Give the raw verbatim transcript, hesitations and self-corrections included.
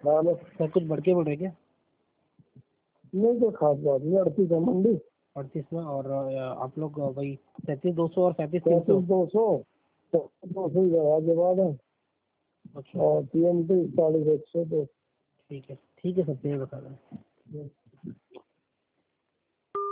Hello sir कुछ बढ़ के बोल रहे क्या? नहीं तो खास बात नहीं, अड़तीस है मंडी, अड़तीस में, और अ, आप लोग वही सैंतीस दो सौ और सैंतीस तीन सौ। पैंतीस दो सौ दो सौ जगह के बाद है, अच्छा और टी एम टी चालीस एक सौ दो। ठीक है ठीक है सर, ये बता दें।